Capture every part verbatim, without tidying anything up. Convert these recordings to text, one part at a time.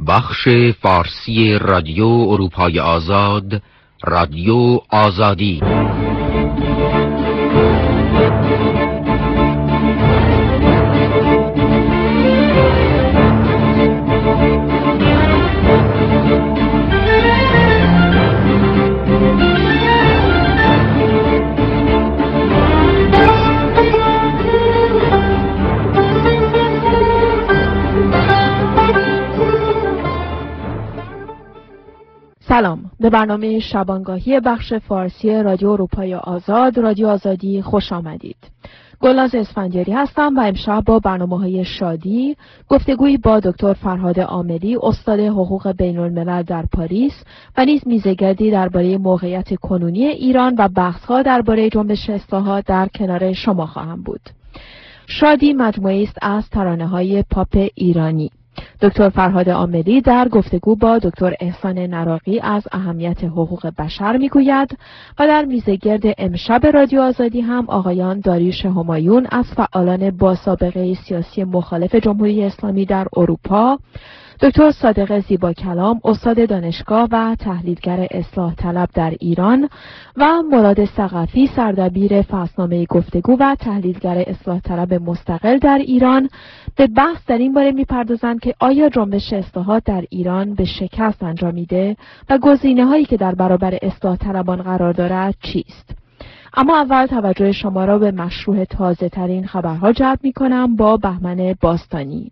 بخش فارسی رادیو اروپای آزاد، رادیو آزادی. سلام، به برنامه شبانگاهی بخش فارسی رادیو اروپای آزاد، رادیو آزادی خوش آمدید. گلناز اسفندیاری هستم و امشب با برنامه‌های شادی، گفتگویی با دکتر فرهاد عاملی، استاد حقوق بین‌الملل در پاریس و نیز میزگردی درباره موقعیت کنونی ایران و بحث‌ها درباره جنبش اصلاحات در کنار شما خواهم بود. شادی مجموعه‌ای است از ترانه‌های پاپ ایرانی. دکتر فرهاد عاملی در گفتگو با دکتر احسان نراقی از اهمیت حقوق بشر میگوید و در میزگرد امشب رادیو آزادی هم آقایان داریوش همایون از فعالان با سابقه سیاسی مخالف جمهوری اسلامی در اروپا، دکتر صادق زیبا کلام استاد دانشگاه و تحلیلگر اصلاح طلب در ایران و مراد ثقفی سردبیر فصلنامه گفتگو و تحلیلگر اصلاح طلب مستقل در ایران به بحث در این باره می‌پردازند که آیا جنبش اصلاحات در ایران به شکست انجامیده و گزینه‌هایی که در برابر اصلاح طلبان قرار دارد چیست؟ اما اول توجه شما را به مشروع تازه‌ترین خبرها جلب می‌کنم با بهمن باستانی.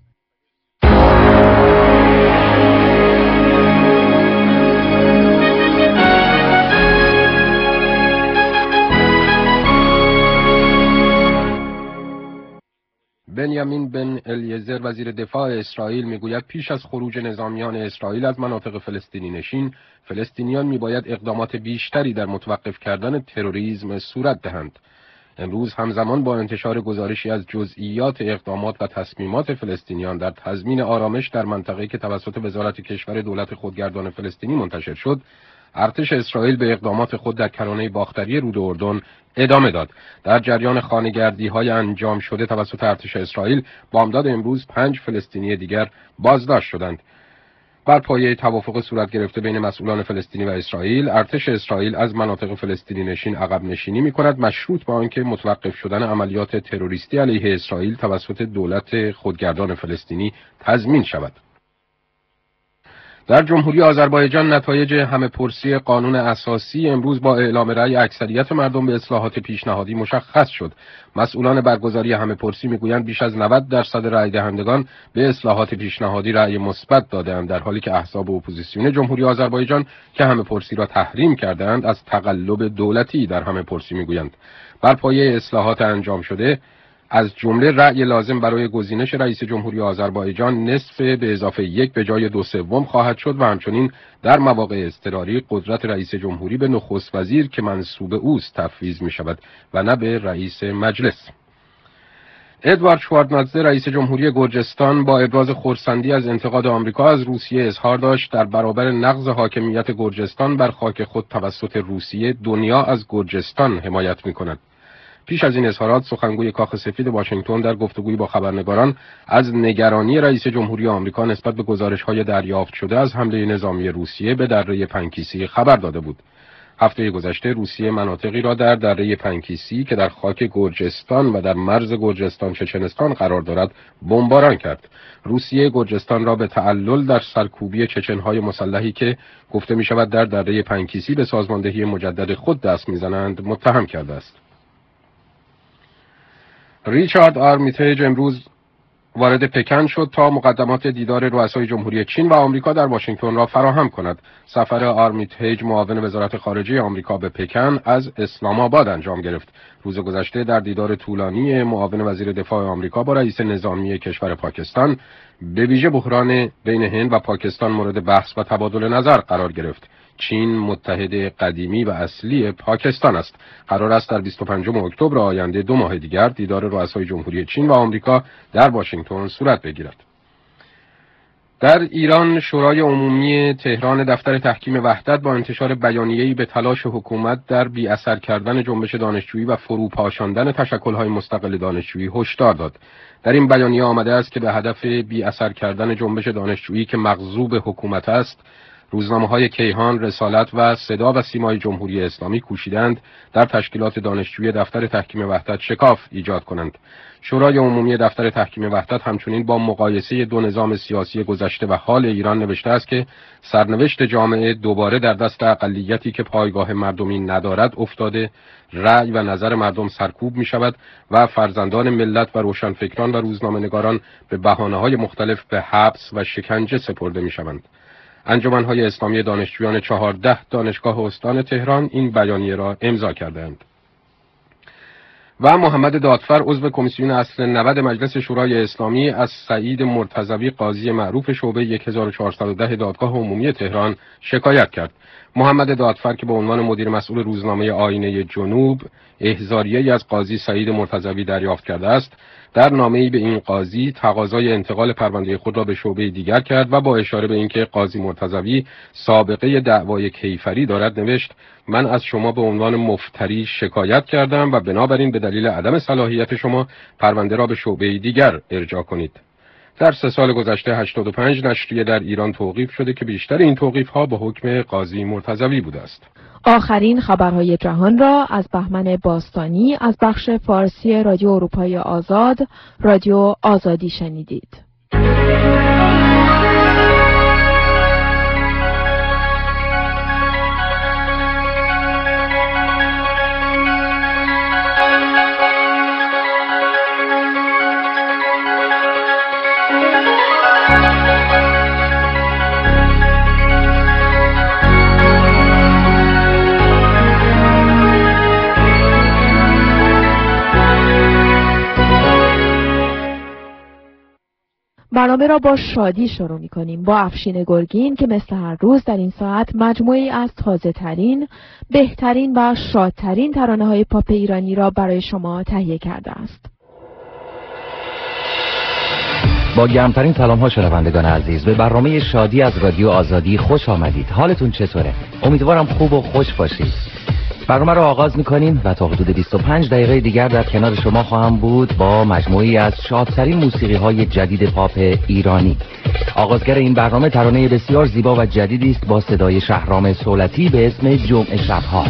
بنیامین بن الیزر وزیر دفاع اسرائیل میگوید پیش از خروج نظامیان اسرائیل از مناطق فلسطینی نشین، فلسطینیان میباید اقدامات بیشتری در متوقف کردن تروریسم صورت دهند. امروز همزمان با انتشار گزارشی از جزئیات اقدامات و تصمیمات فلسطینیان در تضمین آرامش در منطقه‌ای که توسط وزارت کشور دولت خودگردان فلسطینی منتشر شد، ارتش اسرائیل به اقدامات خود در کرانه باختری رود اردن ادامه داد. در جریان خانه‌گردی‌های انجام شده توسط ارتش اسرائیل، بامداد امروز پنج فلسطینی دیگر بازداشت شدند. بر پایه توافق صورت گرفته بین مسئولان فلسطینی و اسرائیل، ارتش اسرائیل از مناطق فلسطینی نشین عقب نشینی می‌کند، مشروط با آنکه متوقف شدن عملیات تروریستی علیه اسرائیل توسط دولت خودگردان فلسطینی تضمین شود. در جمهوری آذربایجان نتایج همه‌پرسی قانون اساسی امروز با اعلام رأی اکثریت مردم به اصلاحات پیشنهادی مشخص شد. مسئولان برگزاری همه‌پرسی میگویند بیش از نود درصد رأی دهندگان به اصلاحات پیشنهادی رأی مثبت دادند، در حالی که احزاب اپوزیسیون جمهوری آذربایجان که همه‌پرسی را تحریم کردند از تقلب دولتی در همه‌پرسی میگویند. بر پایه اصلاحات انجام شده، از جمله رأی لازم برای گزینش رئیس جمهوری آذربایجان نصف به اضافه یک به جای دو سوم خواهد شد و همچنین در مواقع اضطراری قدرت رئیس جمهوری به نخست وزیر که منصوب اوست تفویض می شود و نه به رئیس مجلس. ادوارد شواردنادزه رئیس جمهوری گرجستان با ابراز خرسندی از انتقاد آمریکا از روسیه اظهار داشت در برابر نقض حاکمیت گرجستان بر خاک خود توسط روسیه، دنیا از گرجستان حمایت می کند. پیش از این اظهارات سخنگوی کاخ سفید واشنگتن در گفتگویی با خبرنگاران از نگرانی رئیس جمهوری آمریکا نسبت به گزارش‌های دریافت شده از حمله نظامی روسیه به دره پنکیسی خبر داده بود. هفته گذشته روسیه مناطقی را در دره پنکیسی که در خاک گرجستان و در مرز گرجستان چچنستان قرار دارد بمباران کرد. روسیه گرجستان را به تعلل در سرکوبی چچن‌های مسلحی که گفته می‌شود در دره پنکیسی به سازماندهی مجدد خود دست می‌زنند متهم کرده است. ریچارد آرمیتیج امروز وارد پکن شد تا مقدمات دیدار رؤسای جمهوری چین و آمریکا در واشنگتن را فراهم کند. سفر آرمیتیج معاون وزارت خارجه آمریکا به پکن از اسلام آباد انجام گرفت. روز گذشته در دیدار طولانی معاون وزیر دفاع آمریکا با رئیس نظامی کشور پاکستان، به ویژه بحران بین هند و پاکستان مورد بحث و تبادل نظر قرار گرفت. چین متحد قدیمی و اصلی پاکستان است. قرار است در بیست و پنجم اکتبر آینده دو ماه دیگر دیدار رؤسای جمهوری چین و آمریکا در واشنگتن صورت بگیرد. در ایران شورای عمومی تهران دفتر تحکیم وحدت با انتشار بیانیه‌ای به تلاش حکومت در بی اثر کردن جنبش دانشجویی و فروپاشاندن تشکل‌های مستقل دانشجویی هشدار داد. در این بیانیه آمده است که به هدف بی اثر کردن جنبش دانشجویی که مغضوب حکومت است، روزنامه‌های کیهان، رسالت و صدا و سیمای جمهوری اسلامی کوشیدند در تشکیلات دانشجویی دفتر تحکیم وحدت شکاف ایجاد کنند. شورای عمومی دفتر تحکیم وحدت همچنین با مقایسه دو نظام سیاسی گذشته و حال ایران نوشته است که سرنوشت جامعه دوباره در دست اقلیتی که پایگاه مردمی ندارد افتاده، رأی و نظر مردم سرکوب می شود و فرزندان ملت و روشنفکران و روزنامه‌نگاران به بهانه‌های مختلف به حبس و شکنجه سپرده می شوند. انجمن‌های اسلامی دانشجویان چهارده دانشگاه استان تهران این بیانیه را امضا کردند. و محمد دادفر عضو کمیسیون اصل نود مجلس شورای اسلامی از سعید مرتضوی قاضی معروف شعبه هزار و چهارصد و ده دادگاه عمومی تهران شکایت کرد. محمد دادفر که به عنوان مدیر مسئول روزنامه آینه جنوب احضاریه‌ای از قاضی سعید مرتضوی دریافت کرده است، در نامه‌ای به این قاضی تقاضای انتقال پرونده خود را به شعبه دیگر کرد و با اشاره به اینکه قاضی مرتضوی سابقه دعوای کیفری دارد نوشت: من از شما به عنوان مفتری شکایت کردم و بنابراین به دلیل عدم صلاحیت شما پرونده را به شعبه دیگر ارجاع کنید. در سه سال گذشته هشتاد و پنج نشریه در ایران توقیف شده که بیشتر این توقیف‌ها به حکم قاضی مرتضوی بوده است. آخرین خبرهای جهان را از بهمن باستانی از بخش فارسی رادیو اروپای آزاد، رادیو آزادی شنیدید. برنامه را با شادی شروع می کنیم با افشین گرگین که مثل هر روز در این ساعت مجموعی از تازه ترین، بهترین و شادترین ترانه های پاپ ایرانی را برای شما تهیه کرده است. با گرمترین سلام ها شنوندگان عزیز، به برنامه شادی از رادیو آزادی خوش آمدید. حالتون چطوره؟ امیدوارم خوب و خوش باشید. برنامه را آغاز می‌کنیم و تا حدود بیست و پنج دقیقه دیگر در کنار شما خواهم بود با مجموعی از شادترین موسیقی‌های جدید پاپ ایرانی. آغازگر این برنامه ترانه بسیار زیبا و جدیدی است با صدای شهرام صولتی به اسم جمعه شب‌ها.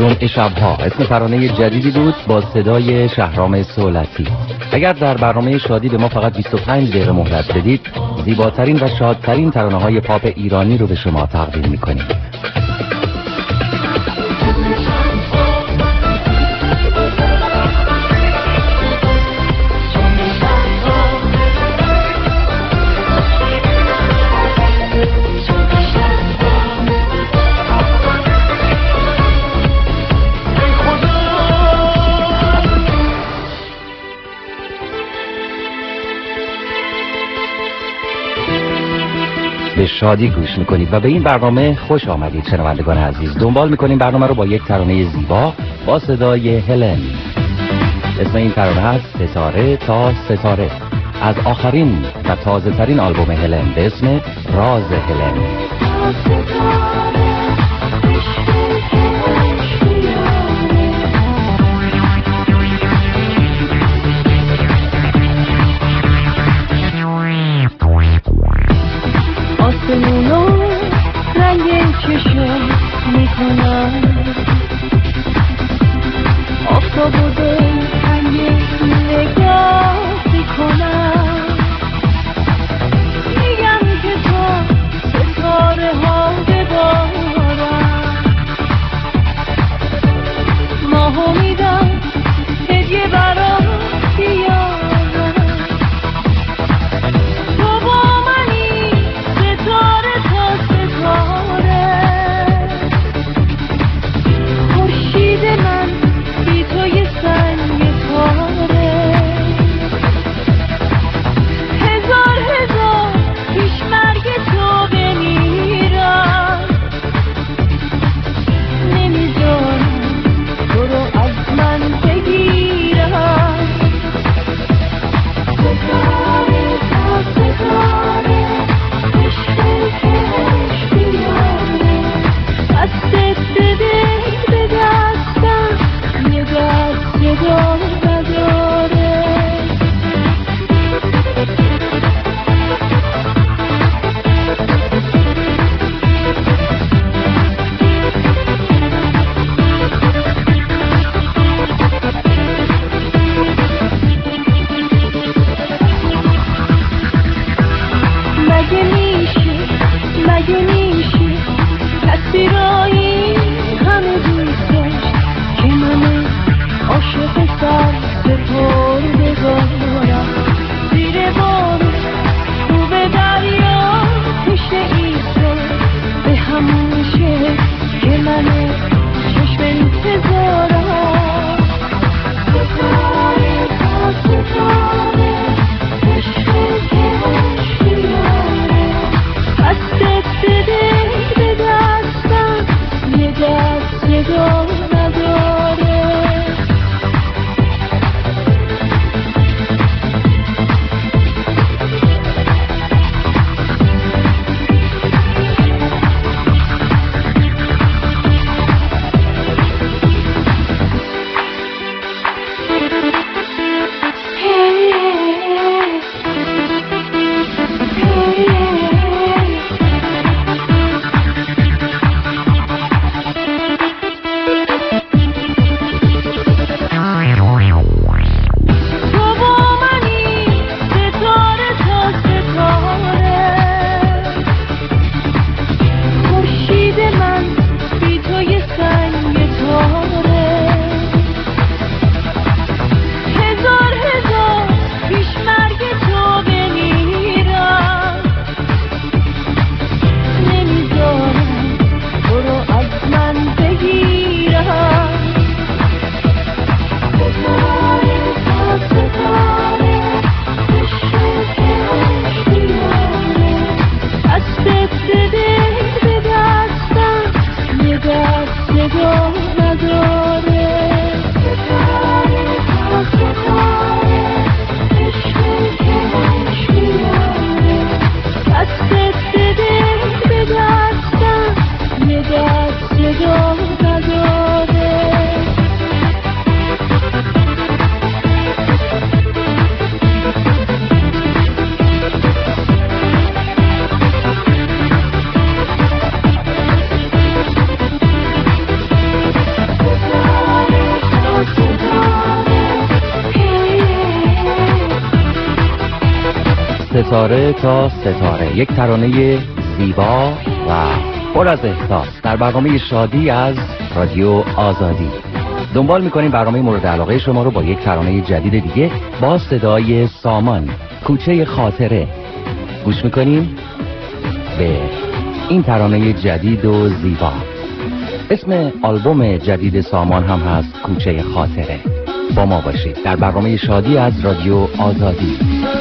جمعه شبها اسم ترانه جدیدی بود با صدای شهرام سولتی. اگر در برنامه شادی به ما فقط بیست و پنج دقیقه مهلت بدید، زیباترین و شادترین ترانه‌های پاپ ایرانی رو به شما تقدیم می‌کنیم. به شادی گوش میکنید و به این برنامه خوش آمدید شنوندگان عزیز. دنبال میکنیم برنامه رو با یک ترانه زیبا با صدای هلن. اسم این ترانه است ستاره تا ستاره، از آخرین و تازه ترین آلبوم هلن به اسم راز هلن. آسمونو رنگ چشم میکنم، آفتابو به رنگ نگاه میکنم، میگم که تا ستاره ها ببارم، ماهو میدم هدیه برام بیارم، تو با منی ستاره تا ستاره، خورشید من بی تو یه سنگ پاره، هزار هزار پیش مرگ تو بمیرم، نمیذارم تو رو از من بگیرم، ستاره تا ستاره عشق کش بیاره، دستت بده به دستم یه دست صدا نداره. مگه میشه مگه میشه کسی را این همه دوست داشت که من عاشق سر سپردگارم، زیر بارون رو به دریا پشت ایسا به همون شه که من چشم انتظارم، ستاره تا ستاره عشق کش بیاره، دستت بده به دستم یه دست صدا نداره. ستاره تا ستاره، یک ترانه زیبا و پر از احساس در برنامه شادی از رادیو آزادی. دنبال میکنیم برنامه مورد علاقه شما رو با یک ترانه جدید دیگه با صدای سامان، کوچه خاطره. گوش میکنیم به این ترانه جدید و زیبا. اسم آلبوم جدید سامان هم هست کوچه خاطره. با ما باشید در برنامه شادی از رادیو آزادی.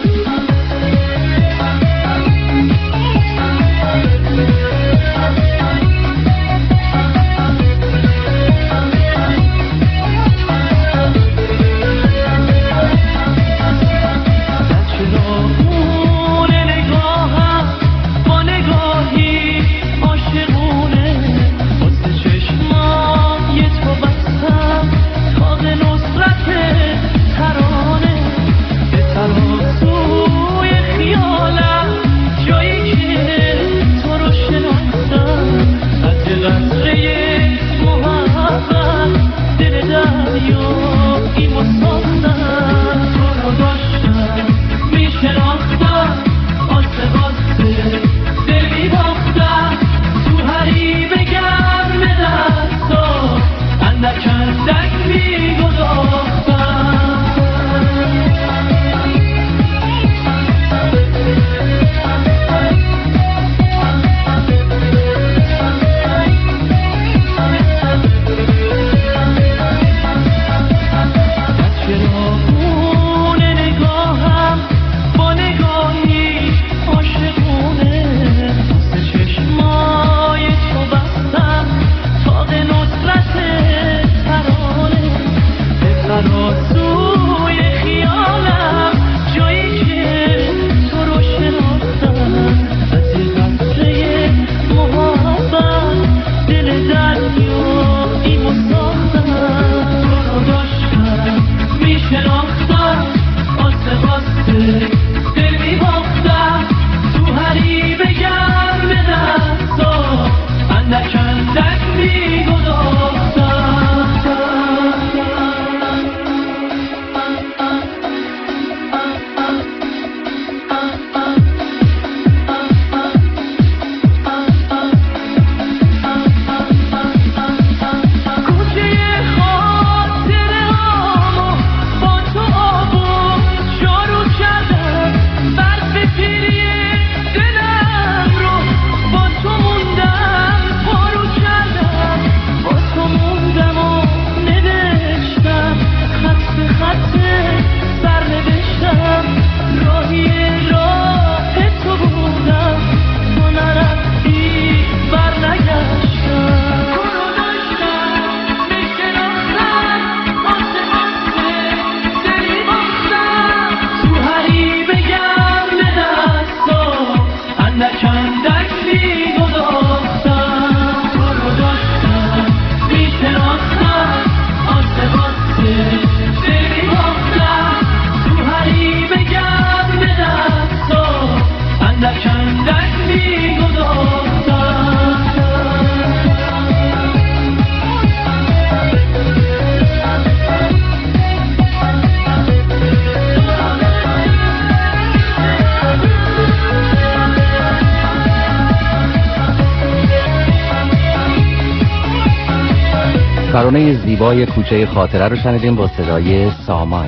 ترانه زیبای کوچه خاطره رو شنیدیم با صدای سامان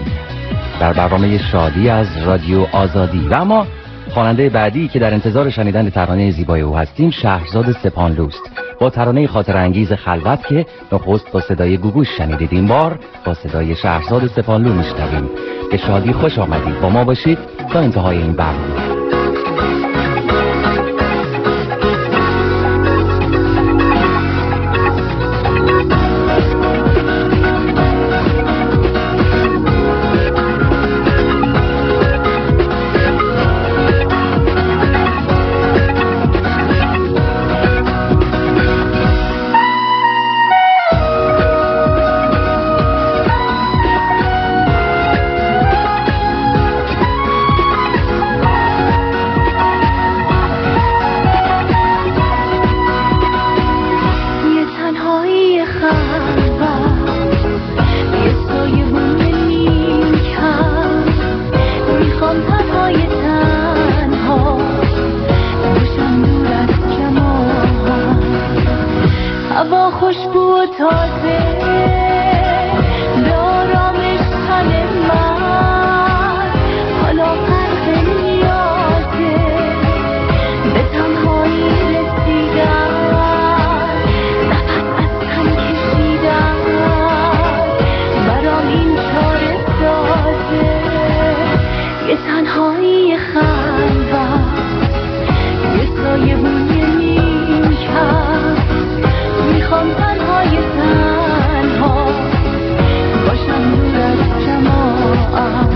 در برنامه شادی از رادیو آزادی. و اما خواننده بعدی که در انتظار شنیدن ترانه زیبای او هستیم شهرزاد سپانلوست با ترانه خاطر انگیز خلوت که نخست با صدای گوگوش شنیدید. این بار با صدای شهرزاد سپانلو میشنویم. به شادی خوش آمدید. با ما باشید تا انتهای این برنامه. خوشبو و تازه به آرامش تن من حالا غرق نیازه به تنهایی رسیدن نفس از تن کشیدن برام این چاره سازه یه تنهایی خلوت یه سایه بوی نیم کم میخوام تنهای تنها باشم دور از جماعت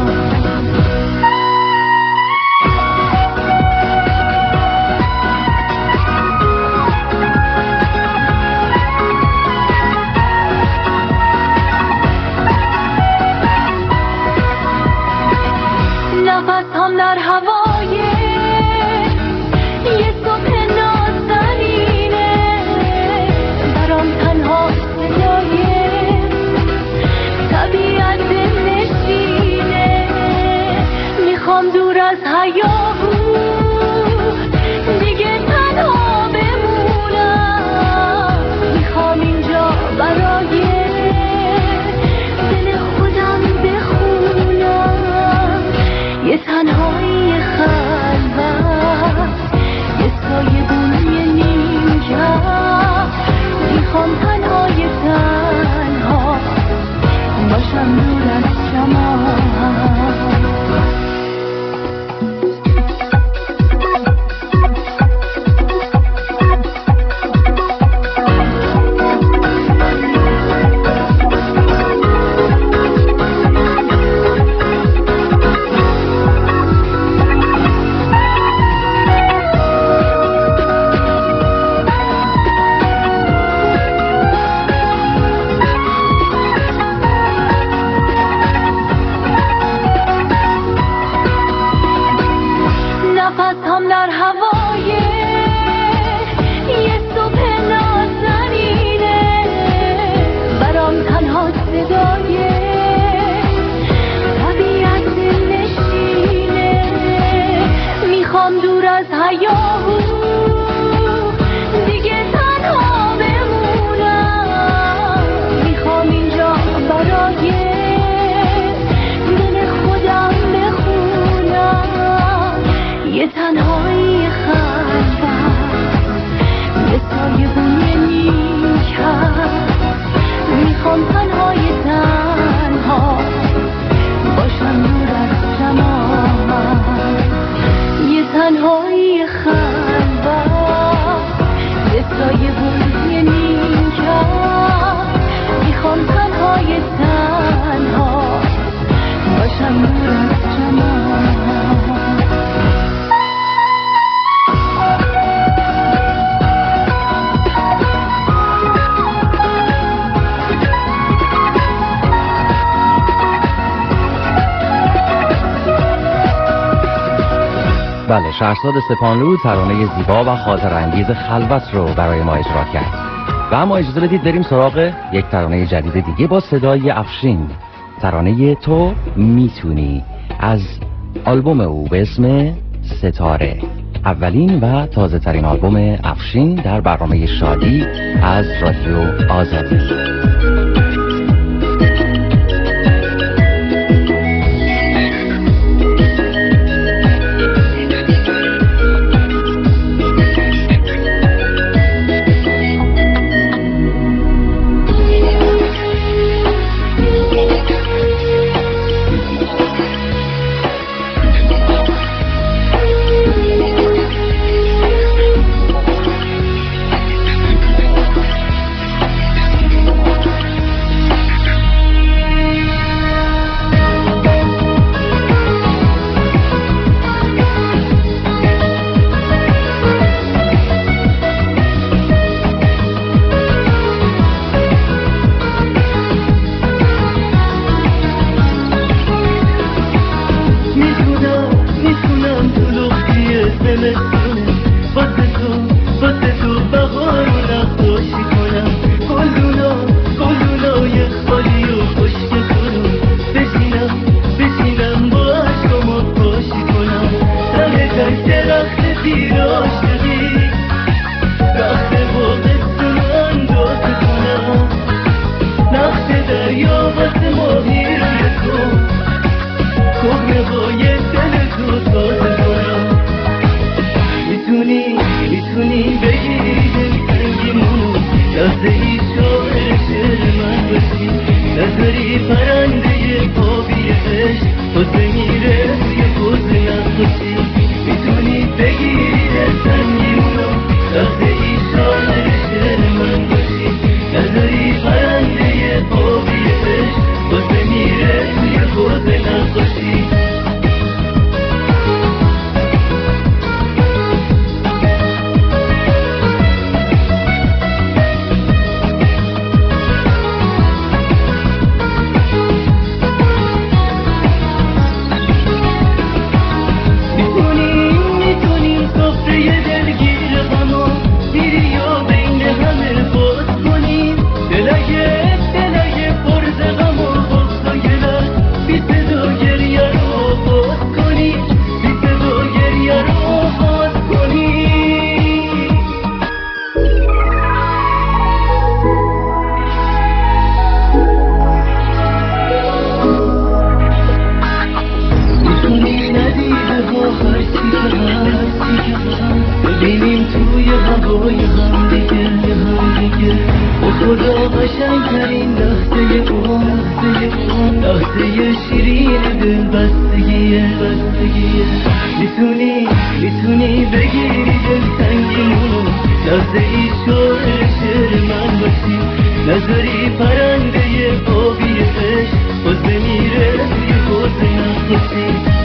نفس هم در هوای یه صبح نازنینه برام تنها صدای طبیعت نشینه میخوام دور از هیاهو دیگه تنها بمونم میخوام اینجا برای دل خودم بخونم یه تنهایی خلوت یه سایه بوی نیم کم میخوام تنهای تنها باشم دور از جماعت نفس هم در هوای یه صبح نازنینه برام تنها صدای طبیعت نشینه میخوام دور از هیاهو دیگه تنها بمونم میخوام اینجا برای دل خودم بخونم یه تنهایی خلوت یه سایه بوی نیم کم میخوام تنهای تنها باشم دور از جماعت یه تنهایی خلوت یه سایه بوی نیم کم میخوام تنهای تنها باشم دور از جماعت بله، شهرزاد سپانلو ترانه زیبا و خاطرانگیز خلوت رو برای ما اجرا کرد و اما اجازه بدید بریم سراغ یک ترانه جدید دیگه با صدای افشین. ترانه تو میتونی از آلبوم او به اسم ستاره، اولین و تازه ترین آلبوم افشین در برنامه شادی از رادیو آزادی. عاشقی رخت باقی سنان داد کنم دریا واسه ماهی روی تو کهنه های دل تو تازه کنم میتونی میتونی بگیری دل تنگیمونو لحظه ای شاعر شعر من باشی نظری پرنده آبی عشق واسه میره توی حوض نقاشی میتونی بگیری دل تنگیمونو لحظه ای شاعر شعر من باشی نظری پرنده آبی عشق واسه میره توی حوض نقاشی ببینیم توی هوای هم دیگه هم دیگه به خدا قشنگترین لحظه اون لحظه شیرین دل بستگیه بستگیه میتونی میتونی بگیری دل تنگیمونو لحظه ای شعر شعر من باشی نظری پرنده آبی عشق واسه میره توی حوض نقاشی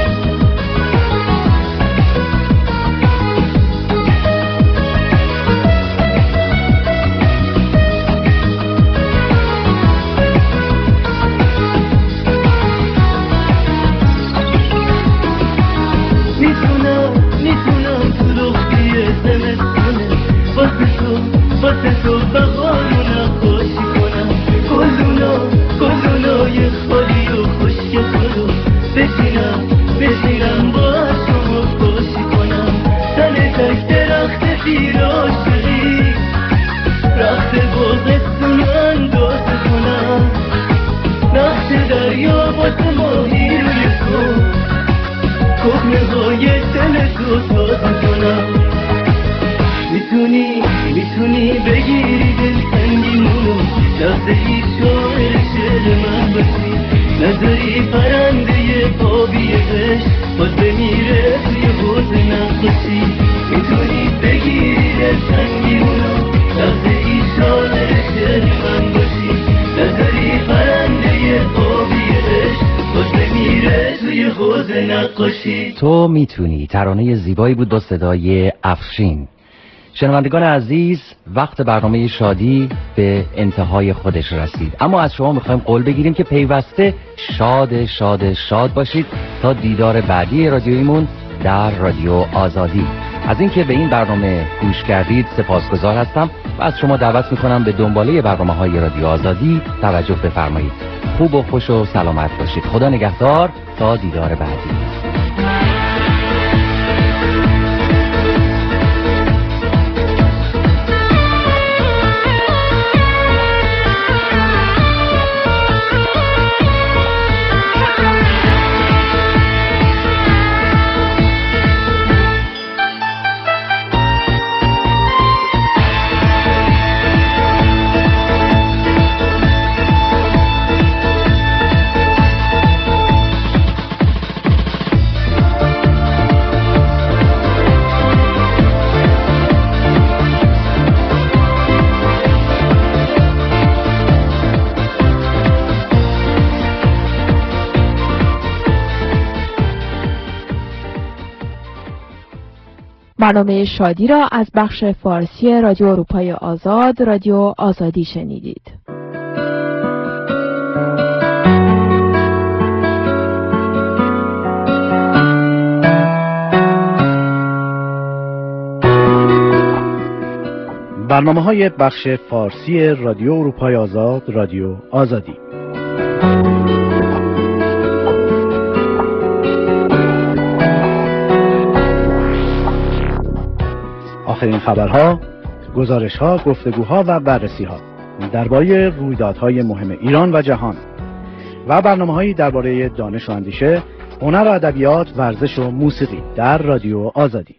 واسه تو بهارو نقاشی کنم گلونا گلونای خالی و خشک خودو بشینم بشینم با شما باشی کنم تن تک درخت پیر عاشقی رخت باغستون اندازه کنم نقش دریا واسه ماهی روی تو کهنه های دل تو تازه کنم میتونی میتونی بگیری دل تنگیمونو لحظه ای شاعر شعر من باشی نظری پرنده آبی عشق واسه میره توی حوض نقاشی میتونی بگیری دل تنگیمونو لحظه ای شاعر شعر من باشی نظری پرنده آبی عشق واسه میره توی حوض نقاشی. تو میتونی ترانه زیبایی بود با صدای افشین. شنوندگان عزیز، وقت برنامه شادی به انتهای خودش رسید، اما از شما میخوایم قول بگیریم که پیوسته شاد شاد شاد باشید تا دیدار بعدی رادیویمون در رادیو آزادی. از اینکه به این برنامه گوش کردید سپاسگزار هستم و از شما دعوت میکنم به دنباله برنامه‌های رادیو آزادی توجه بفرمایید. خوب و خوش و سلامت باشید. خدا نگهدار تا دیدار بعدی. برنامه شادی را از بخش فارسی رادیو اروپای آزاد رادیو آزادی شنیدید. برنامه‌های بخش فارسی رادیو اروپای آزاد رادیو آزادی. آخرین خبرها، گزارش‌ها، گفتگوها و بررسی‌ها درباره رویدادهای مهم ایران و جهان و برنامه‌هایی درباره دانش و اندیشه، هنر و ادبیات، ورزش و موسیقی در رادیو آزادی.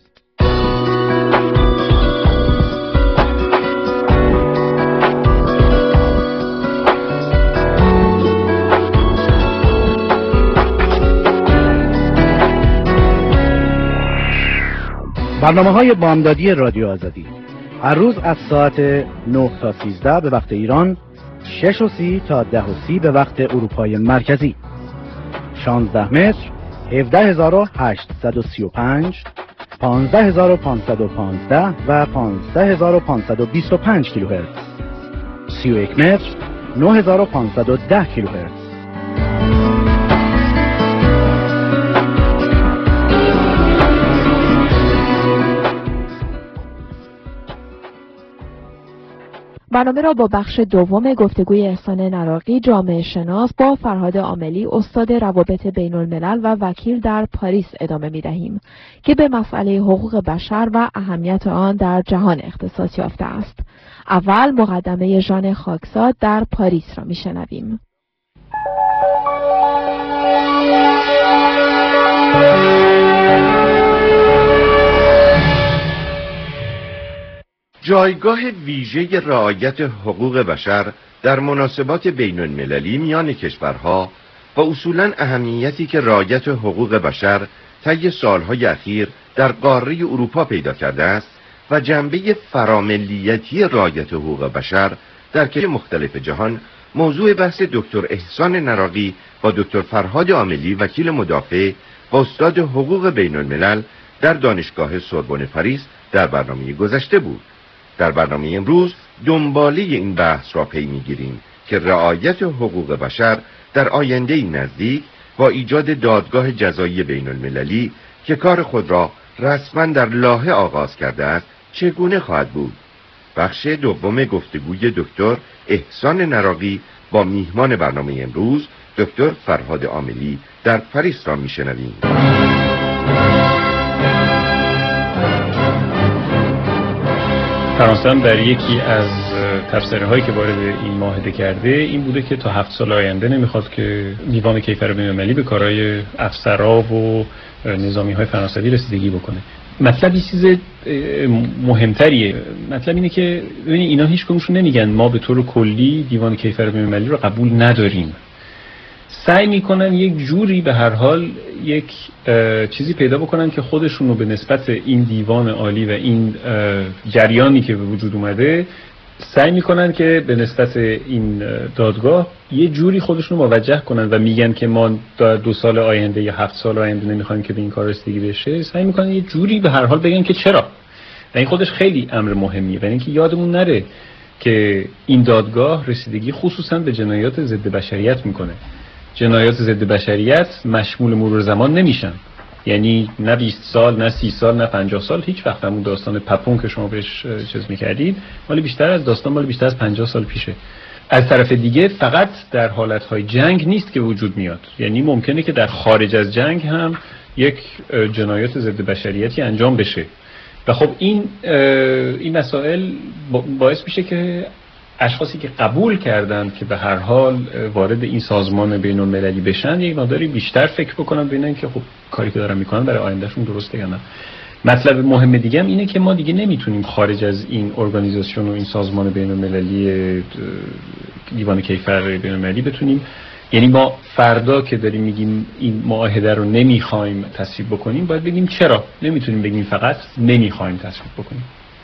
برنامه‌های بامدادی رادیو آزادی هر روز از ساعت نه تا سیزده به وقت ایران، شش و سی تا ده و سی به وقت اروپای مرکزی، شانزده متر، هفده هزار و هشتصد و سی و پنج، پانزده هزار و پانصد و پانزده و پانزده هزار و پانصد و بیست و پنج کیلوهرتز، سی و یک متر، نه هزار و پانصد و ده کیلوهرتز. برنامه را با بخش دوم گفتگوی احسان نراقی، جامعه شناس، با فرهاد عاملی، استاد روابط بین الملل و وکیل در پاریس ادامه می دهیم که به مسئله حقوق بشر و اهمیت آن در جهان اختصاص یافته است. اول مقدمه ژان خاکزاد در پاریس را می شنویم. جایگاه ویژه رعایت حقوق بشر در مناسبات بین المللی میان کشورها و اصولاً اهمیتی که رعایت حقوق بشر طی سالهای اخیر در قاره اروپا پیدا کرده است و جنبه فراملیتی رعایت حقوق بشر در کشورهای مختلف جهان موضوع بحث دکتر احسان نراقی با دکتر فرهاد عاملی، وکیل مدافع و استاد حقوق بین الملل در دانشگاه سوربن پاریس در برنامه گذشته بود. در برنامه امروز دنباله این بحث را پی می‌گیریم که رعایت حقوق بشر در آینده نزدیک با ایجاد دادگاه جزایی بین المللی که کار خود را رسما در لاهه آغاز کرده است چگونه خواهد بود. بخش دوم گفتگوی دکتر احسان نراقی با میهمان برنامه امروز دکتر فرهاد عاملی در پاریس را میشنویم. فرانسه هم در یکی از تفسیرهایی که وارد این معاهده کرده این بوده که تا هفت سال آینده نمیخواد که دیوان کیفر بین‌المللی به کارهای افسرا و نظامی‌های فرانسوی رسیدگی بکنه. مطلب یه چیز مهمتریه. مطلب اینه که ببینید اینا هیچ کدومشون نمیگن ما به طور کلی دیوان کیفر بین‌المللی رو قبول نداریم. سعی میکنن یک جوری به هر حال یک چیزی پیدا بکنن که خودشون رو به نسبت این دیوان عالی و این جریانی که به وجود اومده سعی میکنن که به نسبت این دادگاه یه جوری خودشون رو موجه کنن و میگن که ما دو سال آینده یا هفت سال آینده نمیخوایم که به این کار رسیدگی بشه. سعی میکنن یه جوری به هر حال بگن که چرا. و این خودش خیلی امر مهمیه و اینکه یادمون نره که این دادگاه رسیدگی خصوصا به جنایات ضد بشریت میکنه. جنایات ضد بشریت مشمول مرور زمان نمیشن، یعنی نه بیست سال نه سی سال نه پنجاه سال. هیچ وقت همون داستان پپون که شما بهش چیز میکردید مال بیشتر از داستان مال بیشتر از پنجاه سال پیشه. از طرف دیگه فقط در حالتهای جنگ نیست که وجود میاد، یعنی ممکنه که در خارج از جنگ هم یک جنایات ضد بشریتی انجام بشه و خب این این مسائل باعث میشه که اشخاصی که قبول کردن که به هر حال وارد این سازمان بین المللی بشن یک مقداری بیشتر فکر بکنن ببینن که خب کاری که دارن میکنن برای آیندهشون درسته یا نه. مطلب مهم دیگه هم اینه که ما دیگه نمیتونیم خارج از این ارگانیزاسیون و این سازمان بین المللی دیوان کیفر بین المللی بتونیم، یعنی ما فردا که داریم میگیم این معاهده رو نمیخوایم تصویب بکنیم باید بگیم چرا. نمیتونیم بگیم فقط نمیخوایم تصویب بکنیم.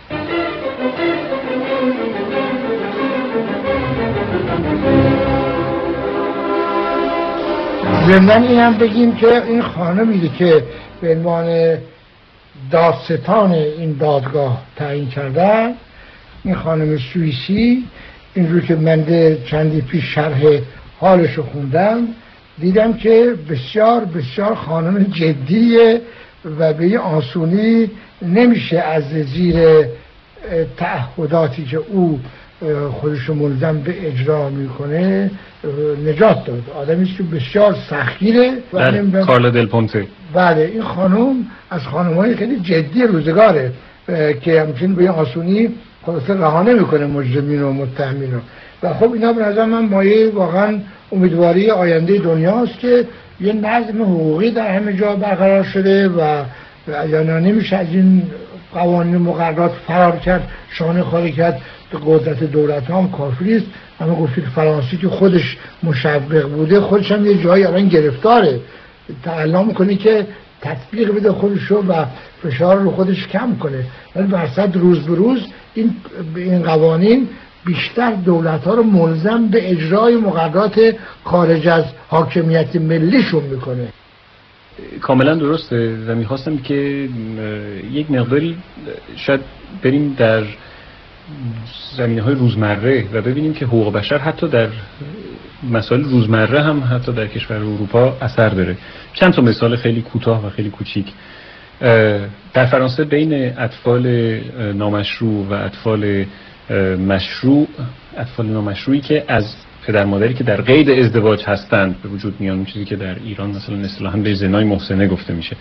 ضمن این هم بگیم که این خانمی که به عنوان دادستان این دادگاه تعیین کردن، این خانم سوئیسی، اینجور که من چندی پیش شرح حالشو خوندم دیدم که بسیار بسیار خانم جدیه و به این آسونی نمیشه از زیر تعهداتی که او خودشو ملزم به اجرا میکنه نجات داد. آدمی است که بسیار سختگیره. بله، کارلا دل پونته. بله، این خانم از خانم‌های خیلی جدی روزگاره که همچنین به این آسونی خلاصه رها نمیکنه مجرمین و متهمین رو. و خب اینا به نظر من مایه واقعا امیدواری آینده دنیاست که یه نظم حقوقی در همه جا برقرار شده و یعنی نمیشه از این قوانین مقررات فرار کرد، شانه خالی کرد. قدرت دولت هم کافری است. همه گفتید فرانسه که خودش مشوق بوده، خودش هم یه جایی الان گرفتاره، تعلم میکنه که تطبیق بده خودش رو و فشار رو خودش کم کنه. ولی برصد روز به روز این این قوانین بیشتر دولت ها رو ملزم به اجرای مقررات خارج از حاکمیت ملیشون میکنه. کاملا درسته و میخواستم که یک مقداری شاید بریم در زمینه‌های روزمره و ببینیم که حقوق بشر حتی در مسائل روزمره هم حتی در کشور اروپا اثر داره. چند تا مثال خیلی کوتاه و خیلی کوچیک. در فرانسه بین اطفال نامشروع و اطفال مشروع، اطفال نامشروعی که از پدر مادری که در قید ازدواج هستند به وجود میان، چیزی که در ایران مثلا اصطلاحاً به زنای محسنه گفته میشه،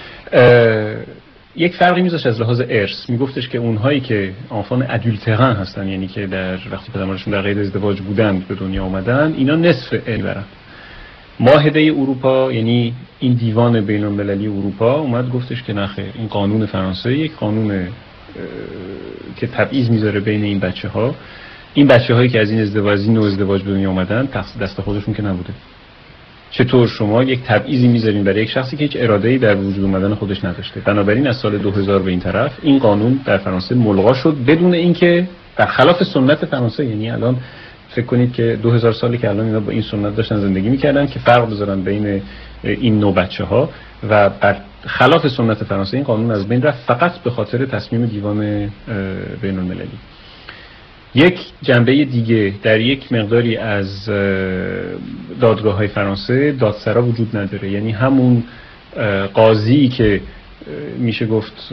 یک فرقی میذاشت از لحاظ ارث. میگفتش که اونهایی که آنفان ادولترن هستن، یعنی که در وقتی پدر مادرشون در قید ازدواج بودند به دنیا آمدن، اینا نصف ال برن. معاهده اروپا، یعنی این دیوان بین المللی اروپا اومد گفتش که نخیر، این قانون فرانسه یک قانون که تبعیض میذاره بین این بچه‌ها. این بچه‌هایی که از این ازدواج این نوع ازدواج به دنیا اومدن تقصیر دست خودشون که نبوده. چطور شما یک تبعیضی میذارین برای یک شخصی که هیچ اراده‌ای در وجود اومدن خودش نداشته؟ بنابراین از سال دو هزار به این طرف این قانون در فرانسه ملغا شد بدون اینکه برخلاف سنت فرانسه، یعنی الان فکر کنید که دو هزار سالی که الان اینا با این سنت داشتن زندگی میکردن که فرق بذارن بین این نوع بچه‌ها، و بر خلاف سنت فرانسه این قانون از بین رفت فقط به خاطر تصمیم دیوان بین المللی. یک جنبه دیگه در یک مقداری از دادگاه‌های فرانسه دادسرا وجود نداره، یعنی همون قاضی که میشه گفت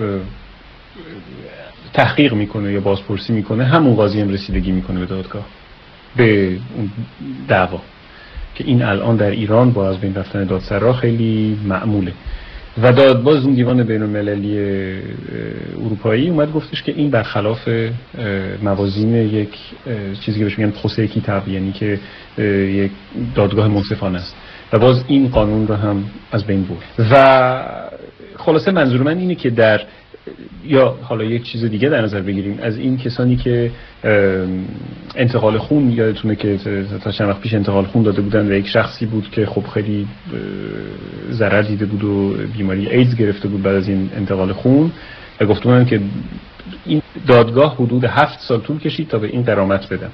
تحقیق میکنه یا بازپرسی میکنه، همون قاضی هم رسیدگی میکنه به دادگاه، به دعوا، که این الان در ایران با از بین رفتن دادسرا خیلی معموله. و دادباز اون دیوان بین المللی اروپایی اومد گفتش که این برخلاف موازین یک چیزی که بهش میگن پروسه کتاب، یعنی که یک دادگاه منصفانه است، و باز این قانون رو هم از بین برد. و خلاصه منظور من اینه که در یا حالا یک چیز دیگه در نظر بگیریم، از این کسانی که انتقال خون، یادتونه که تا چند وقت پیش انتقال خون داده بودن و یک شخصی بود که خب خیلی ضرر دیده بود و بیماری ایدز گرفته بود بعد از این انتقال خون، و گفته بودن که این دادگاه حدود هفت سال طول کشید تا به این غرامت بدن.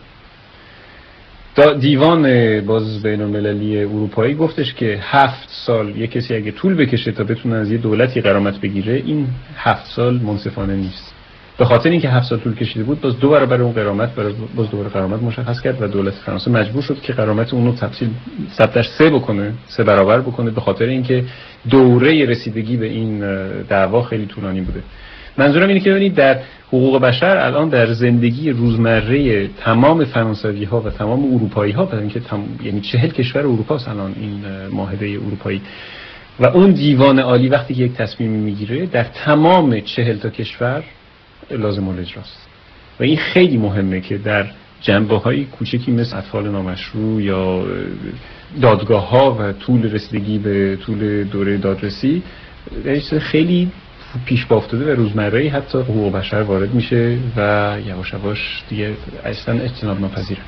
دیوان باز بین المللی اروپایی گفتش که هفت سال یک کسی اگه طول بکشه تا بتونه از یه دولتی غرامت بگیره، این هفت سال منصفانه نیست. به خاطر اینکه هفت سال طول کشیده بود، باز دو برابر اون غرامت باز دوباره غرامت مشخص کرد و دولت فرانسه مجبور شد که غرامت اون رو تفصیل ثبتش سه بکنه، سه برابر بکنه، به خاطر اینکه دوره رسیدگی به این دعوا خیلی طولانی بوده. منظورم اینه که ببینید در حقوق بشر الان در زندگی روزمره تمام فرانسوی ها و تمام اروپایی ها، برای اینکه تم... یعنی چهل کشور اروپا است الان این معاهده اروپایی، و اون دیوان عالی وقتی که یک تصمیم میگیره در تمام چهل تا کشور لازم الاجراست. و این خیلی مهمه که در جنبه های کوچکی مثل اطفال نامشروع یا دادگاه ها و طول رسیدگی به طول دوره دادرسی خیلی پیش با افتاده و روزمره‌ای حتی حقوق بشر وارد میشه و یواش یواش دیگه اصلا اجتناب ناپذیره.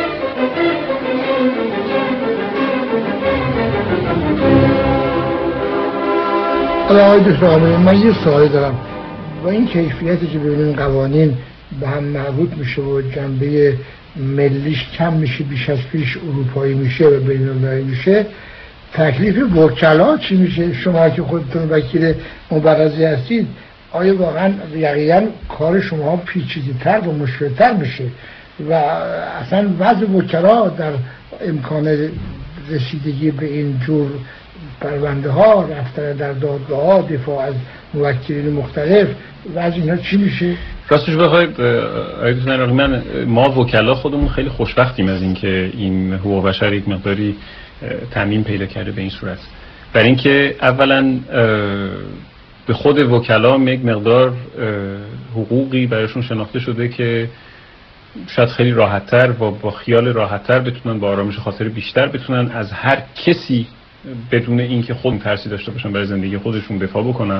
آقای دکتر، من یه سوالی دارم. با این کیفیتی که ببینیم قوانین به هم مربوط میشه و جنبه ملیش کم میشه، بیش از پیش اروپایی میشه و بین‌المللی میشه، تکلیف وکلا چی میشه؟ شما که خودتون وکیل مبارزه هستید، آیا واقعا یقینا کار شما پیچیده‌تر و مشکل‌تر میشه و اصلا وضع وکلا در امکان رسیدگی به این جور پرونده ها، رفتن در دادگاه ها، دفاع از موکلین مختلف، وضع اینا چی میشه؟ راستش بخواید آیتون من ما وکلا خودمون خیلی خوشبختیم از اینکه این حقوق بشر یک مقداری تامین پیدا کرده به این صورت. برای اینکه اولا به خود وکلا یک مقدار حقوقی براشون شناخته شده که شاید خیلی راحت‌تر و با خیال راحت‌تر بتونن با آرامش خاطر بیشتر بتونن از هر کسی بدون اینکه خود ترسی داشته باشن برای زندگی خودشون دفاع بکنن.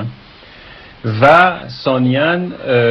و ثانیاً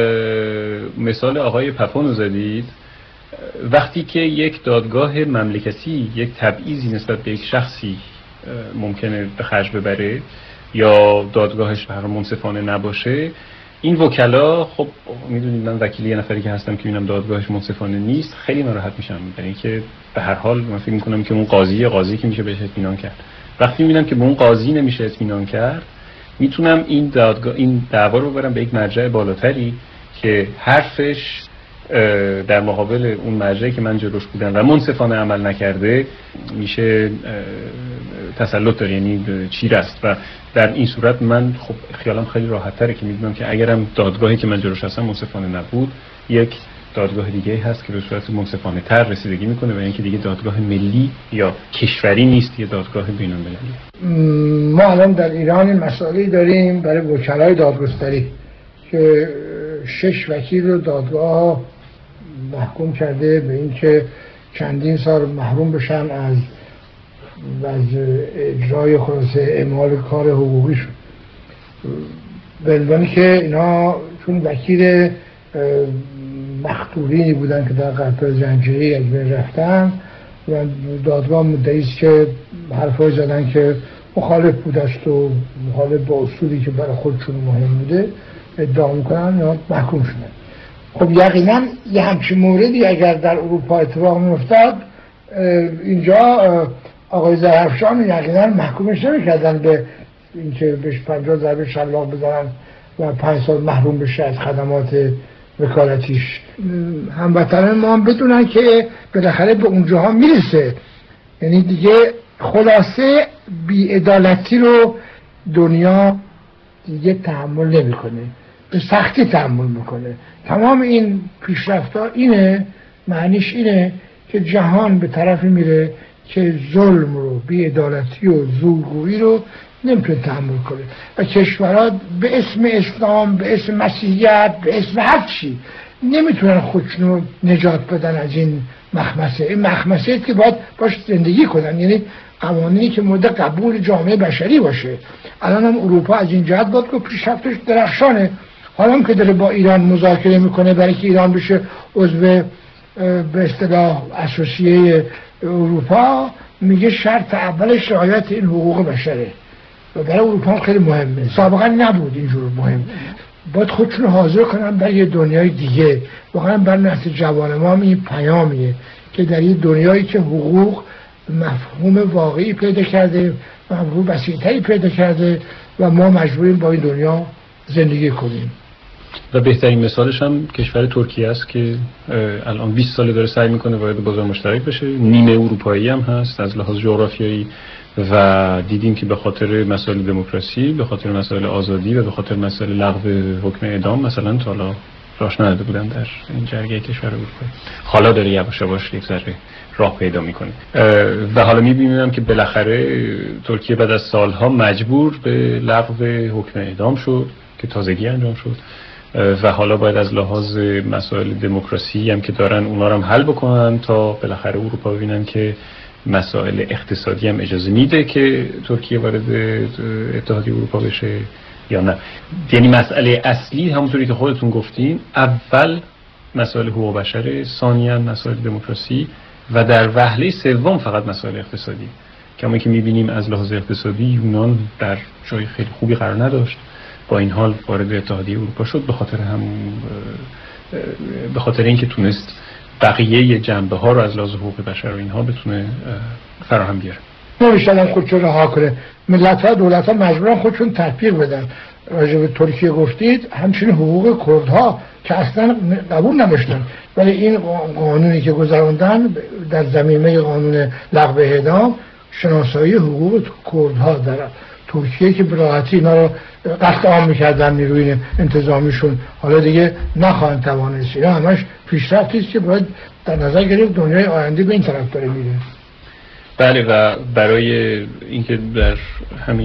مثال آقای پپونو زدید، وقتی که یک دادگاه مملکتی یک تبعیضی نسبت به یک شخصی ممکنه به خرج ببره یا دادگاهش به هر حال منصفانه نباشه، این وکلا، خب میدونید من وکیل یه نفری که هستم که میبینم دادگاهش منصفانه نیست، خیلی ناراحت میشم، برای اینکه به هر حال من فکر میکنم که اون قاضی قاضی که میشه بهش اطمینان کرد. وقتی میبینم که به اون قاضی نمیشه اطمینان کرد، میتونم این دادگاه این دعوا رو ببرم به یک مرجع بالاتری که حرفش در مقابل اون مرجعی که من جلوش بودم و منصفانه عمل نکرده میشه تسلط داره، یعنی چیر است. و در این صورت من خب خیالم خیلی راحت تره که میدونم که اگرم دادگاهی که من جلوش هستم منصفانه نبود، یک دادگاه دیگه هست که به صورت منصفانه تر رسیدگی میکنه و اینکه دیگه دادگاه ملی یا کشوری نیست، یه دادگاه بین المللی. ما الان در ایران مسائلی داریم برای وکلای دادگستری که شش وکیل رو دادگاه محکوم کرده به اینکه چندین سال محروم بشن از از اجرای خلاصه اعمال کار حقوقیشون، به عنوانی که اینا چون وکیل مقتولینی بودن که در قطار زنجیری از بین رفتن و دادگاه مدعی است که حرفای زدن که مخالف بوده است و مخالف با اصولی که برای خودشون مهم بوده ادعا میکنن یا محکوم شدن. خب یقینا یه همچین موردی اگر در اروپا اتفاق میافتاد، اینجا آقای ظاهرافشان یقینا محکومش نمیکردن به اینکه بهش پنجاه ضربه شلاق بزنن و پنج سال محروم بشه از خدمات وکالتیش. هموطنان ما هم بدونن که بالاخره به اونجاها میرسه، یعنی دیگه خلاصه بی‌عدالتی رو دنیا دیگه تحمل نمیکنه، به سختی تحمل میکنه. تمام این پیشرفت‌ها اینه، معنیش اینه که جهان به طرفی میره که ظلم رو، بی‌عدالتی و زورگویی رو نمیتونه تحمل کنه و کشورها به اسم اسلام، به اسم مسیحیت، به اسم هر چی نمیتونن خودشون رو نجات بدن از این مخمسه. این مخمسه که باید باش زندگی کنن، یعنی قوانینی که مورد قبول جامعه بشری باشه. الان هم اروپا از این جهت باید که پیشرفتش درخشانه. حالا هم که داره با ایران مذاکره میکنه برای که ایران بشه عضو به اصطلاح اساسیه اروپا، میگه شرط اولش رعایت این حقوق بشره و برای اروپا خیلی مهمه. سابقا نبود اینجور مهم. باید خودشون حاضر کنن برای یه دنیای دیگه. واقعا برای نسل جوان ما هم این پیامیه که در یه دنیایی که حقوق مفهوم واقعی پیدا کرده، مفهوم وسیع‌تری پیدا کرده و ما مجبوریم با این دنیا زندگی کنیم. و بهترین مثالش هم کشور ترکیه است که الان بیست ساله داره سعی میکنه وارد بازار مشترک بشه، نیمه اروپایی هم هست از لحاظ جغرافیایی و دیدیم که به خاطر مسائل دموکراسی، به خاطر مسائل آزادی و به خاطر مسائل لغو حکم اعدام مثلا تا حالا راش نداده بودن در این جرگه کشور اروپایی. حالا داره یواش یواش یک ذره راه پیدا میکنه و حالا میبینیم که بالاخره ترکیه بعد از سالها مجبور به لغو حکم اعدام شد که تازگی انجام شد و حالا باید از لحاظ مسائل دموکراسی هم که دارن اونا رو هم حل بکنن تا بالاخره اروپا ببینن که مسائل اقتصادی هم اجازه میده که ترکیه وارد اتحادیه اروپا بشه یا نه. یعنی مسئله اصلی همونطوری که خودتون گفتین، اول مسائل حقوق بشر، ثانیاً مسائل دموکراسی و در وهله سوم فقط مسائل اقتصادی. کما که میبینیم از لحاظ اقتصادی یونان در جای خیلی خوبی قرار نداشت، با این حال وارد اتحادیه اروپا شد به خاطر هم به خاطر اینکه تونست بقیه جنبه ها رو از لحاظ حقوق بشر و اینها بتونه فراهم بیاره. نمیشتن خودشون رها کنه. ملت ها دولت ها مجبورن خودشون تطبیق بدن. راجع به ترکیه گفتید، همچنین حقوق کردها که اصلا قبول نداشتن، ولی این قانونی که گذراندن در زمینه قانون لغو اعدام شناسایی حقوق کردها در ترکیه که به راحتی اینا رو قطع عام میکردن نیروی انتظامیشون، حالا دیگه نخواهند توانست. اینا همش پیشرفتی است که باید در نظر گرفت دنیای آینده به این طرف داره میره. بله و برای اینکه در همین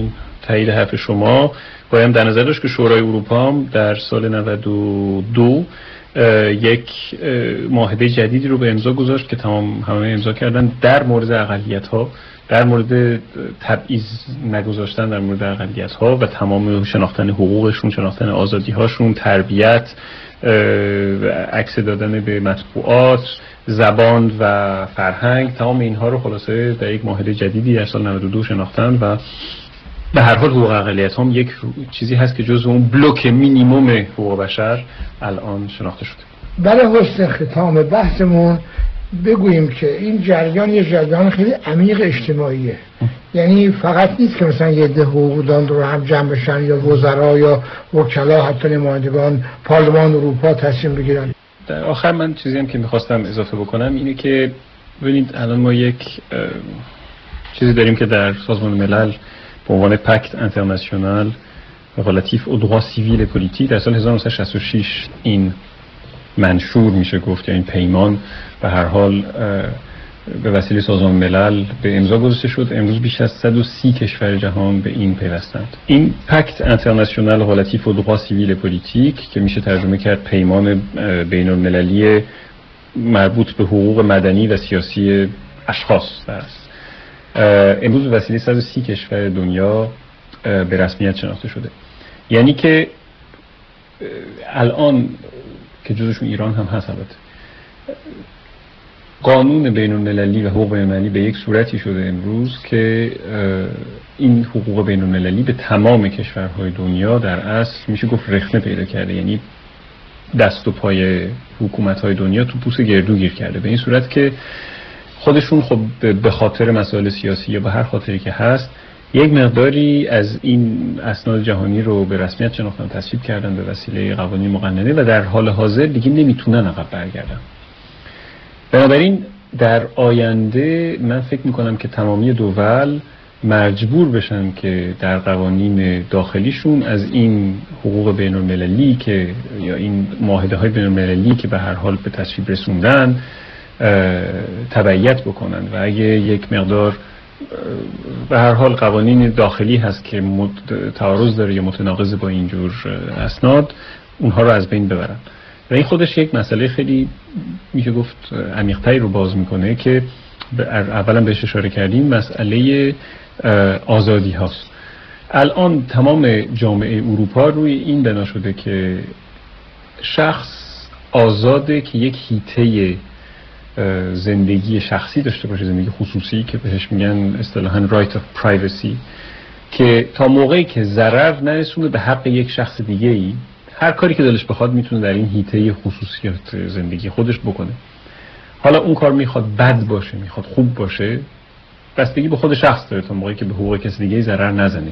تایید حرف شما باید در نظر داشت که شورای اروپا هم در سال نود و دو یک معاهده جدیدی رو به امضا گذاشت که تمام همه امضا کردن در مورد اقلیت‌ها، در مورد تبعیض نگذاشتن در مورد اقلیت‌ها و تمام شناختن حقوقشون، شناختن آزادی‌هاشون، تربیت، عکس دادن به مطبوعات، زبان و فرهنگ، تمام اینها رو خلاصه در یک معاهده جدیدی در سال نود و دو شناختن و به هر حال حقوق اقلیت هم یک چیزی هست که جزو اون بلوک مینیمم حقوق بشر الان شناخته شده. برای حسن ختام بحثمون بگوییم که این جریان یه جریان خیلی عمیق اجتماعیه. یعنی فقط نیست که مثلا یه ده حقوقدان رو هم جمع بشن یا وزرا یا وکلا، حتی نمایندگان پارلمان اروپا تصمیم بگیرن. در آخر من چیزی هم که میخواستم اضافه بکنم اینه که ببینید الان ما یک چیزی داریم که در سازمان ملل به عنوان پکت اینترنشنال relatif aux droits civils et politiques در سال هزار و نهصد و شصت و شش این منشور میشه گفت یا این پیمان به هر حال به وسیله سازمان ملل به امضا گذاشته شد. امروز بیش از صد و سی کشور جهان به این پیوستند. این پکت اینترنشنال relatif aux droits civils et politiques که میشه ترجمه کرد پیمان بین المللی مربوط به حقوق مدنی و سیاسی اشخاص است، امروز به وسیله صد و سی کشور دنیا به رسمیت شناخته شده. یعنی که الان که جزوشون ایران هم هست، البته قانون بین المللی و حقوق بین المللی به یک صورتی شده امروز که این حقوق بین المللی به تمام کشورهای دنیا در اصل میشه گفت رخنه پیدا کرده. یعنی دست و پای حکومت‌های دنیا تو پوست گردو گیر کرده، به این صورت که خودشون خب به خاطر مسائل سیاسی یا به هر خاطری که هست یک مقداری از این اسناد جهانی رو به رسمیت شناختن، تصویب کردن به وسیله قوانین مقننه و در حال حاضر دیگه نمیتونن عقب برگردن. بنابراین در آینده من فکر میکنم که تمامی دول مجبور بشن که در قوانین داخلیشون از این حقوق بین المللی که یا این معاهده های بین المللی که به هر حال به تصویب رسوندن تبعیت بکنن و اگه یک مقدار به هر حال قوانین داخلی هست که تعارض داره یا متناقض با اینجور اسناد، اونها رو از بین ببرن. و این خودش یک مسئله خیلی میشه گفت عمیق‌تری رو باز میکنه که اولا بهش اشاره کردیم، مسئله آزادی هاست. الان تمام جامعه اروپا روی این بنا شده که شخص آزاده که یک حیطه زندگی شخصی داشته باشه، زندگی خصوصی که بهش میگن اصطلاحاً right of privacy، که تا موقعی که ضرر نرسونه به حق یک شخص دیگه ای هر کاری که دلش بخواد میتونه در این حیطه خصوصیات زندگی خودش بکنه. حالا اون کار میخواد بد باشه، میخواد خوب باشه، بستگی به خود شخص داره تا موقعی که به حقوق کسی دیگه ضرر نزنه.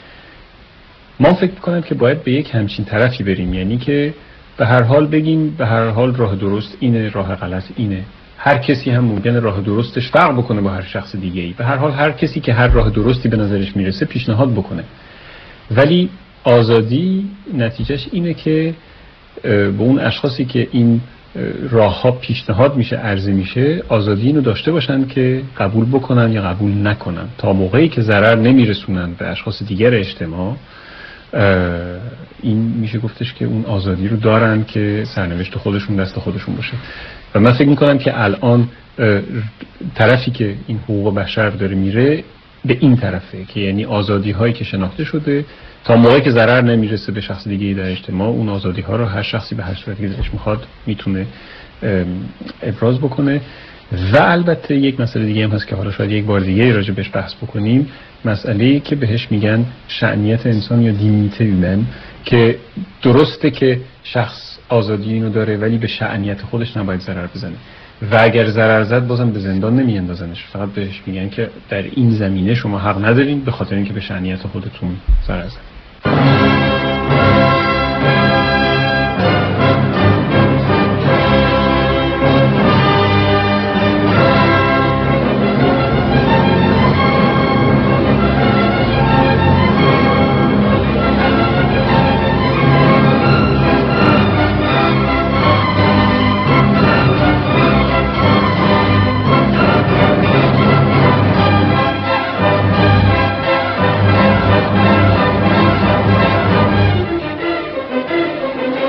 ما فکر میکنم که باید به یک همچین طرفی بریم، یعنی که به هر حال بگیم به هر حال راه درست اینه، راه غلط اینه. هر کسی هم ممکنه راه درستش فرق بکنه با هر شخص دیگه ای. به هر حال هر کسی که هر راه درستی به نظرش میرسه پیشنهاد بکنه. ولی آزادی نتیجهش اینه که به اون اشخاصی که این راه ها پیشنهاد میشه، عرضه میشه، آزادی اینو داشته باشن که قبول بکنن یا قبول نکنن تا موقعی که ضرر نمیرسونن به اشخاص دیگر اجتماع. این میشه گفتش که اون آزادی رو دارن که سرنوشت خودشون دست خودشون باشه. و من فکر میکنم که الان طرفی که این حقوق بشر داره میره به این طرفه که یعنی آزادی هایی که شناخته شده تا موقعی که ضرر نمیرسه به شخص دیگه در اجتماع، اون آزادی ها رو هر شخصی به هر صورتی که دلش میخواد میتونه ابراز بکنه. و البته یک مسئله دیگه هم هست که حالا شاید یک بار دیگه راجع بهش بحث بکنیم، مسئله‌ای که بهش میگن شأنیت انسان یا دیگنیته هیومن، که درسته که شخص آزادی اینو داره ولی به شأنیت خودش نباید ضرر بزنه و اگر ضرر زد بازم به زندان نمیاندازنش، فقط بهش میگن که در این زمینه شما حق ندارین به خاطر اینکه به شأنیت خودتون ضرر زد.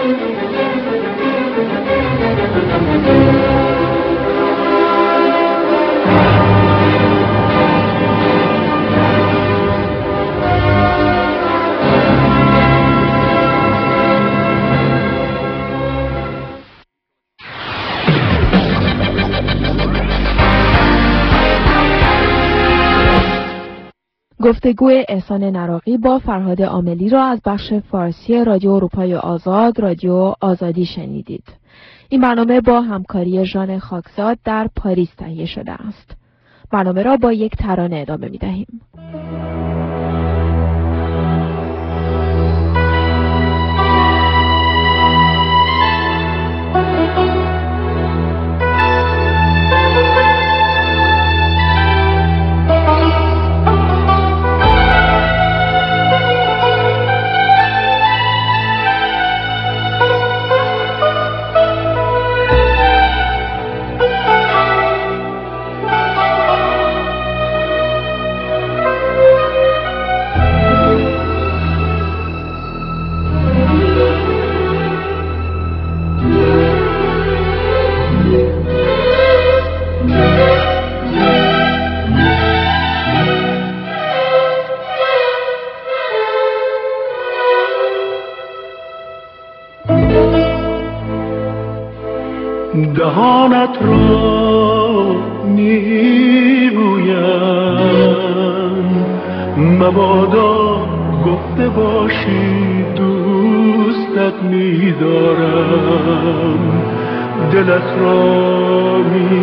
گفتگو احسان نراقی با فرهاد عاملی را از بخش فارسی رادیو اروپای آزاد رادیو آزادی شنیدید. این برنامه با همکاری ژان خاکزاد در پاریس تهیه شده است. برنامه را با یک ترانه ادامه می دهیم. دهانت را میبویم مبادا گفته باشی دوستت میدارم دلت را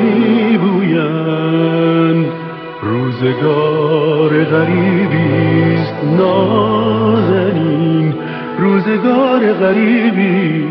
میبویم روزگار غریبیست نازنین روزگار غریبی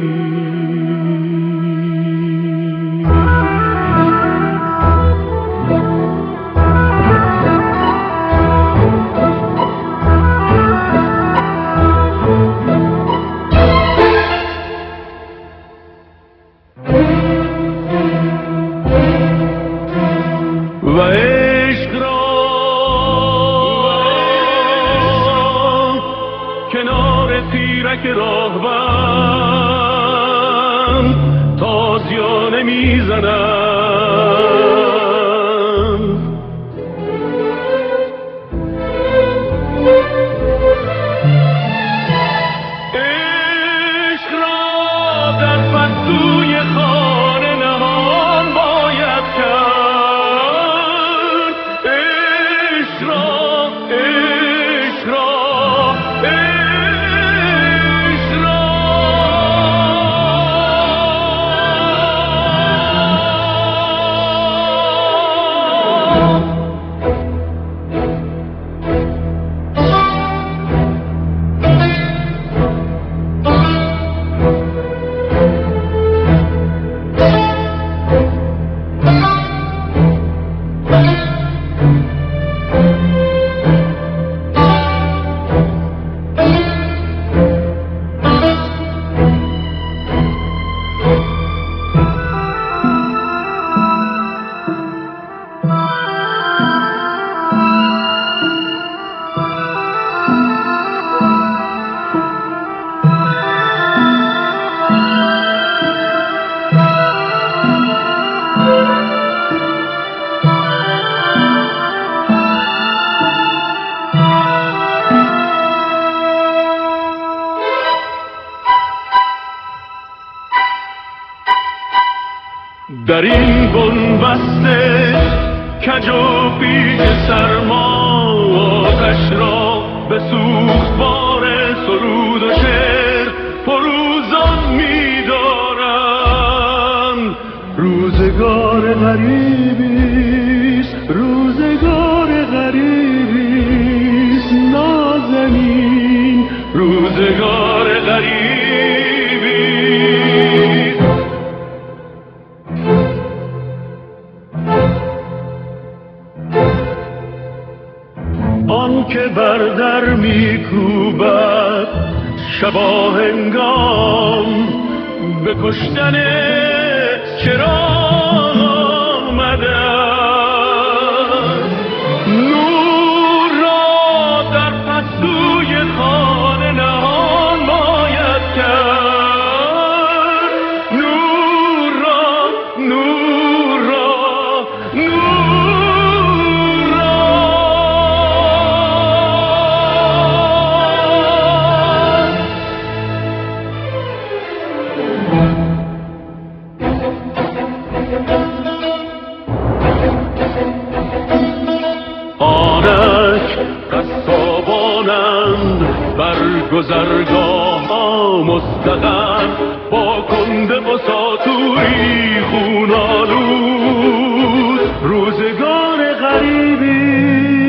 در این بنبسته کج و بیج سرما آتش را به سوخت بار سرود و شعر فروزان می‌دارم روزگار غریبیست روزگار غریبیست نازنین روزگار غریبیست آن که بر در میکوبد شبا هنگام به کشتن چرا آمده نور را در پستوی خانه نهان باید کرد من با کنده و ساتوری خونالود روزگار غریبی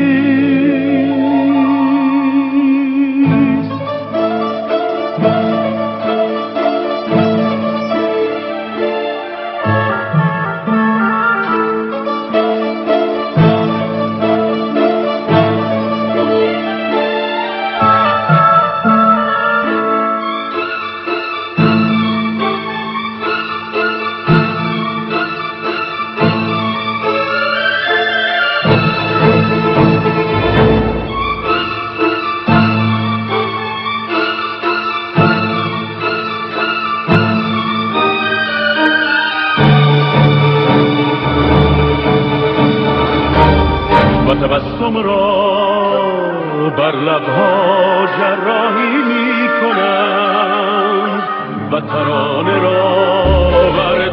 تبسم را بر لبها جراحی می کنند و ترانه را بر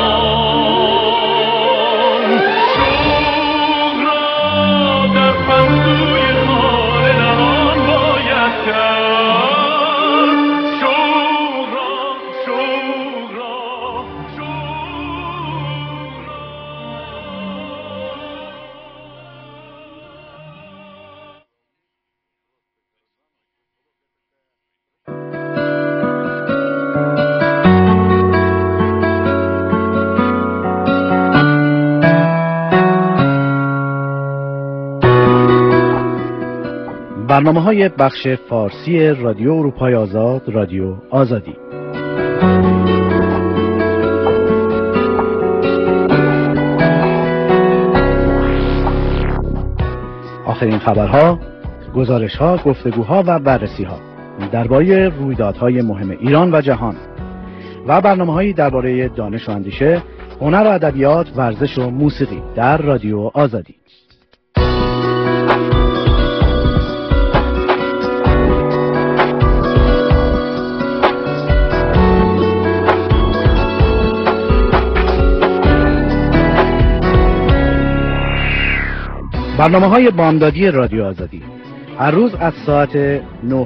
دهان شوق را در پهلوی خانه نهان باید کرد شوق را شوق را شوق را برنامه‌های بخش فارسی رادیو اروپای آزاد، رادیو آزادی. آخرین خبرها، گزارش‌ها، گفتگوها و بررسی‌ها درباره رویدادهای مهم ایران و جهان و برنامه‌هایی درباره دانش و اندیشه، هنر و ادبیات، ورزش و موسیقی در رادیو آزادی. برنامه‌های بامدادی رادیو آزادی هر روز از ساعت نه